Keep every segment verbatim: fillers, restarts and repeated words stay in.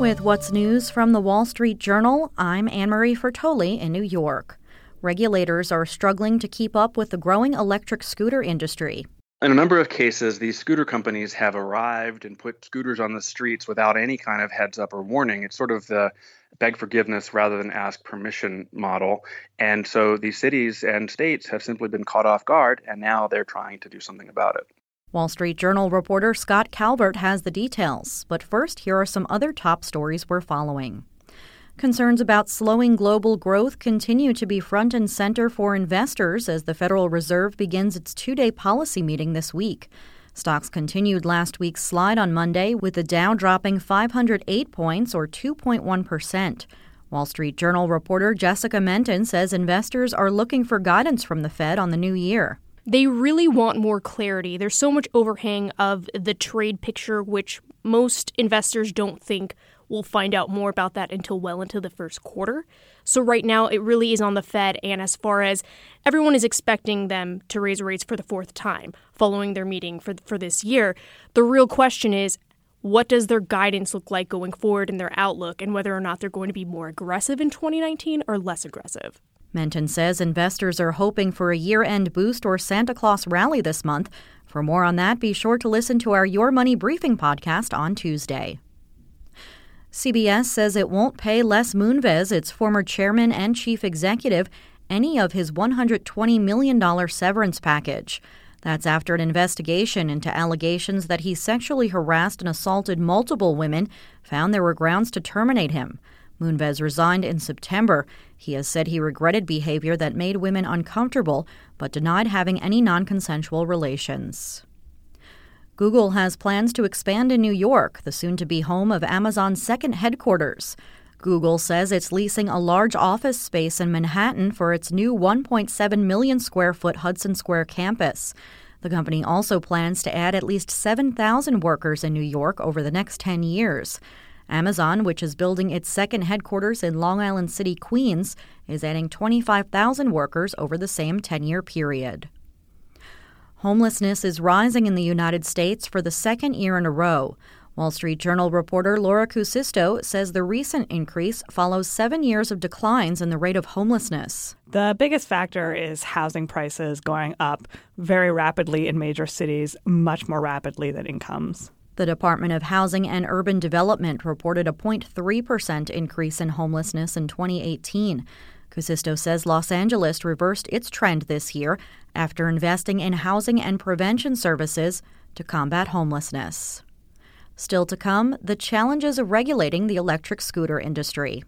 With what's news from the Wall Street Journal, I'm Anne-Marie Fertoli in New York. Regulators are struggling to keep up with the growing electric scooter industry. In a number of cases, these scooter companies have arrived and put scooters on the streets without any kind of heads up or warning. It's sort of the beg forgiveness rather than ask permission model. And so these cities and states have simply been caught off guard, and now they're trying to do something about it. Wall Street Journal reporter Scott Calvert has the details. But first, here are some other top stories we're following. Concerns about slowing global growth continue to be front and center for investors as the Federal Reserve begins its two-day policy meeting this week. Stocks continued last week's slide on Monday, with the Dow dropping five hundred eight points, or two point one percent. Wall Street Journal reporter Jessica Menton says investors are looking for guidance from the Fed on the new year. They really want more clarity. There's so much overhang of the trade picture, which most investors don't think we'll find out more about that until well into the first quarter. So right now, it really is on the Fed, and as far as everyone is expecting them to raise rates for the fourth time following their meeting for for this year, the real question is, what does their guidance look like going forward in their outlook, and whether or not they're going to be more aggressive in twenty nineteen or less aggressive? Menton says investors are hoping for a year-end boost or Santa Claus rally this month. For more on that, be sure to listen to our Your Money Briefing podcast on Tuesday. C B S says it won't pay Les Moonves, its former chairman and chief executive, any of his one hundred twenty million dollars severance package. That's after an investigation into allegations that he sexually harassed and assaulted multiple women found there were grounds to terminate him. Moonves resigned in September. He has said he regretted behavior that made women uncomfortable, but denied having any non-consensual relations. Google has plans to expand in New York, the soon-to-be home of Amazon's second headquarters. Google says it's leasing a large office space in Manhattan for its new one point seven million square foot Hudson Square campus. The company also plans to add at least seven thousand workers in New York over the next ten years. Amazon, which is building its second headquarters in Long Island City, Queens, is adding twenty-five thousand workers over the same ten-year period. Homelessness is rising in the United States for the second year in a row. Wall Street Journal reporter Laura Cusisto says the recent increase follows seven years of declines in the rate of homelessness. The biggest factor is housing prices going up very rapidly in major cities, much more rapidly than incomes. The Department of Housing and Urban Development reported a zero point three percent increase in homelessness in twenty eighteen. Cusisto says Los Angeles reversed its trend this year after investing in housing and prevention services to combat homelessness. Still to come, the challenges of regulating the electric scooter industry.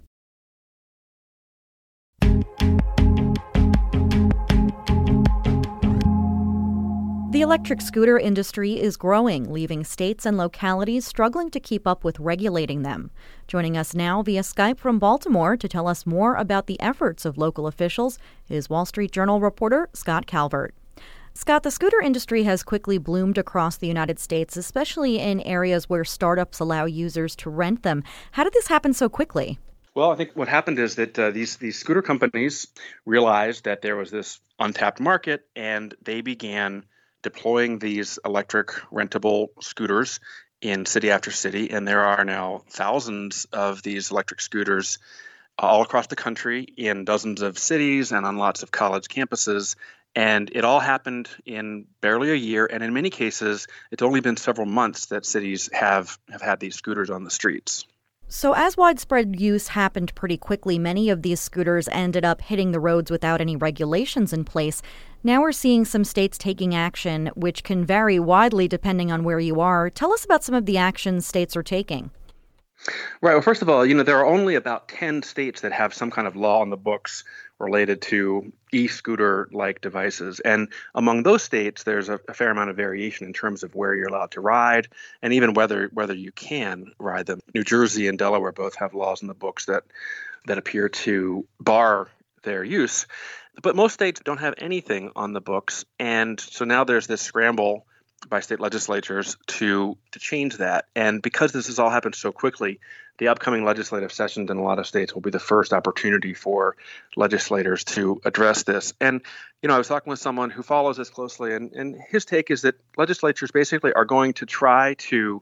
The electric scooter industry is growing, leaving states and localities struggling to keep up with regulating them. Joining us now via Skype from Baltimore to tell us more about the efforts of local officials is Wall Street Journal reporter Scott Calvert. Scott, the scooter industry has quickly bloomed across the United States, especially in areas where startups allow users to rent them. How did this happen so quickly? Well, I think what happened is that uh, these these scooter companies realized that there was this untapped market, and they began deploying these electric rentable scooters in city after city. And there are now thousands of these electric scooters all across the country in dozens of cities and on lots of college campuses. And it all happened in barely a year. And in many cases, it's only been several months that cities have, have had these scooters on the streets. So as widespread use happened pretty quickly, many of these scooters ended up hitting the roads without any regulations in place. Now we're seeing some states taking action, which can vary widely depending on where you are. Tell us about some of the actions states are taking. Right. Well, first of all, you know, there are only about ten states that have some kind of law on the books related to e-scooter-like devices. And among those states, there's a, a fair amount of variation in terms of where you're allowed to ride and even whether whether you can ride them. New Jersey and Delaware both have laws in the books that that appear to bar their use. But most states don't have anything on the books. And so now there's this scramble by state legislatures to to change that. And because this has all happened so quickly, the upcoming legislative sessions in a lot of states will be the first opportunity for legislators to address this. And, you know, I was talking with someone who follows this closely, and, and his take is that legislatures basically are going to try to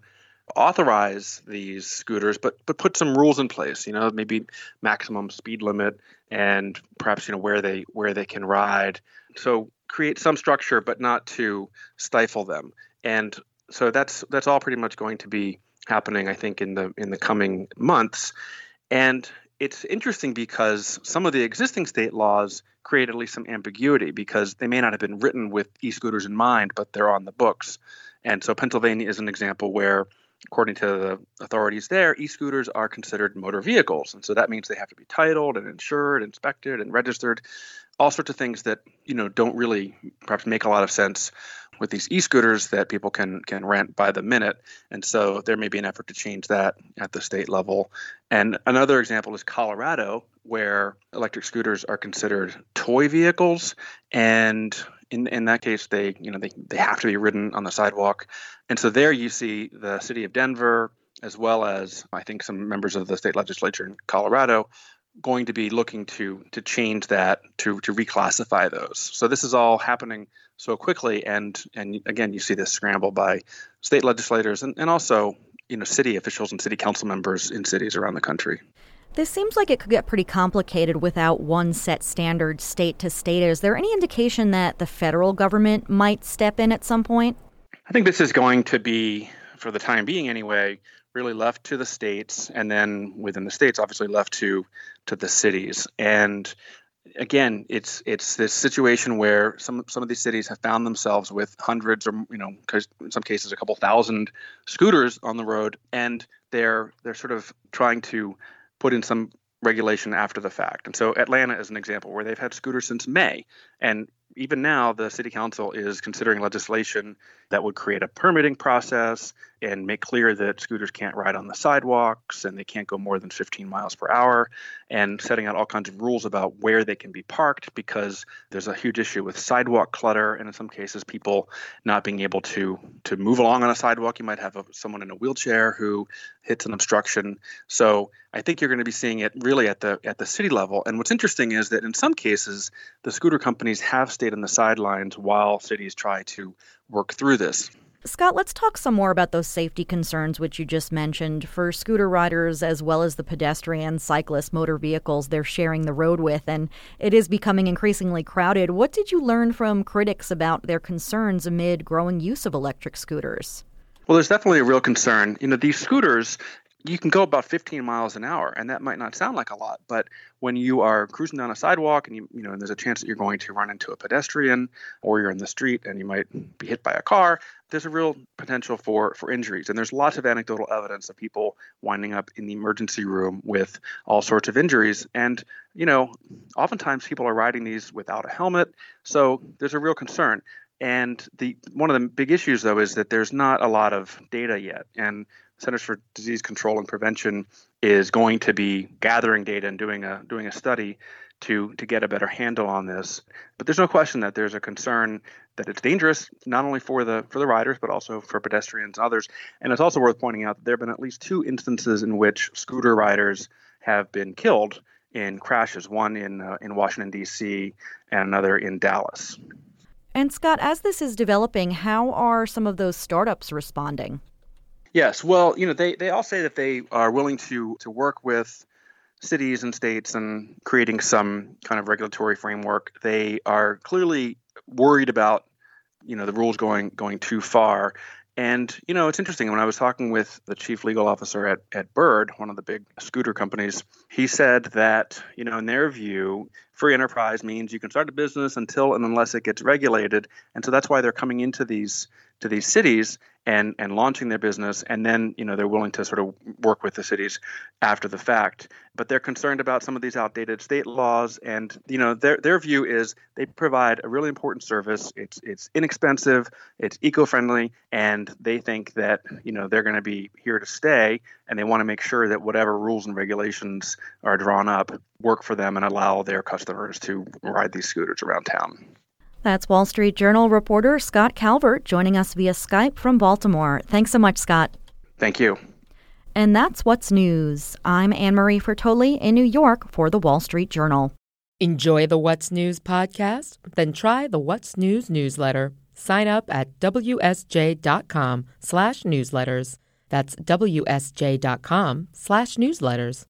authorize these scooters, but but put some rules in place. You know, maybe maximum speed limit and perhaps you know where they where they can ride. So create some structure, but not to stifle them. And so that's that's all pretty much going to be happening, I think, in the in the coming months. And it's interesting because some of the existing state laws create at least some ambiguity because they may not have been written with e-scooters in mind, but they're on the books. And so Pennsylvania is an example where, according to the authorities there, e-scooters are considered motor vehicles. And so that means they have to be titled and insured, inspected, and registered, all sorts of things that, you know, don't really perhaps make a lot of sense with these e-scooters that people can can rent by the minute. And so there may be an effort to change that at the state level. And another example is Colorado, where electric scooters are considered toy vehicles. And in in that case, they, you know, they, they have to be ridden on the sidewalk. And so there you see the city of Denver, as well as I think some members of the state legislature in Colorado, going to be looking to to change that, to to reclassify those. So this is all happening so quickly, and and again, you see this scramble by state legislators and, and also, you know, city officials and city council members in cities around the country. This seems like it could get pretty complicated without one set standard state to state. Is there any indication that the federal government might step in at some point? I think this is going to be, for the time being anyway, really left to the states, and then within the states, obviously left to to the cities. And again, it's it's this situation where some some of these cities have found themselves with hundreds, or you know, in some cases, a couple thousand scooters on the road, and they're they're sort of trying to put in some regulation after the fact. And so Atlanta is an example where they've had scooters since May, and even now, the city council is considering legislation that would create a permitting process and make clear that scooters can't ride on the sidewalks and they can't go more than fifteen miles per hour, and setting out all kinds of rules about where they can be parked, because there's a huge issue with sidewalk clutter, and in some cases, people not being able to to move along on a sidewalk. You might have a, someone in a wheelchair who hits an obstruction. So I think you're going to be seeing it really at the at the city level. And what's interesting is that in some cases, the scooter companies have stayed on the sidelines while cities try to work through this. Scott, let's talk some more about those safety concerns which you just mentioned for scooter riders as well as the pedestrian, cyclist, motor vehicles they're sharing the road with, and it is becoming increasingly crowded. What did you learn from critics about their concerns amid growing use of electric scooters? Well, there's definitely a real concern. You know, these scooters, you can go about fifteen miles an hour, and that might not sound like a lot, but when you are cruising down a sidewalk and you you know and there's a chance that you're going to run into a pedestrian, or you're in the street and you might be hit by a car, there's a real potential for for injuries. And there's lots of anecdotal evidence of people winding up in the emergency room with all sorts of injuries. And you know, oftentimes people are riding these without a helmet, so there's a real concern. And the one of the big issues, though, is that there's not a lot of data yet. And Centers for Disease Control and Prevention is going to be gathering data and doing a doing a study to to get a better handle on this. But there's no question that there's a concern that it's dangerous, not only for the for the riders, but also for pedestrians and others. And it's also worth pointing out that there have been at least two instances in which scooter riders have been killed in crashes, one in uh, in Washington, D C, and another in Dallas. And Scott, as this is developing, how are some of those startups responding? Yes, well, you know, they, they all say that they are willing to to work with cities and states and creating some kind of regulatory framework. They are clearly worried about, you know, the rules going going too far. And, you know, it's interesting. When I was talking with the chief legal officer at, at Bird, one of the big scooter companies, he said that, you know, in their view, free enterprise means you can start a business until and unless it gets regulated. And so that's why they're coming into these to these cities and and launching their business, and then, you know, they're willing to sort of work with the cities after the fact. But they're concerned about some of these outdated state laws, and, you know, their their view is they provide a really important service. It's it's inexpensive, it's eco-friendly, and they think that, you know, they're going to be here to stay, and they want to make sure that whatever rules and regulations are drawn up work for them and allow their customers to ride these scooters around town. That's Wall Street Journal reporter Scott Calvert joining us via Skype from Baltimore. Thanks so much, Scott. Thank you. And that's What's News. I'm Anne-Marie Fertoli in New York for the Wall Street Journal. Enjoy the What's News podcast? Then try the What's News newsletter. Sign up at W S J dot com slash newsletters. That's W S J dot com slash newsletters.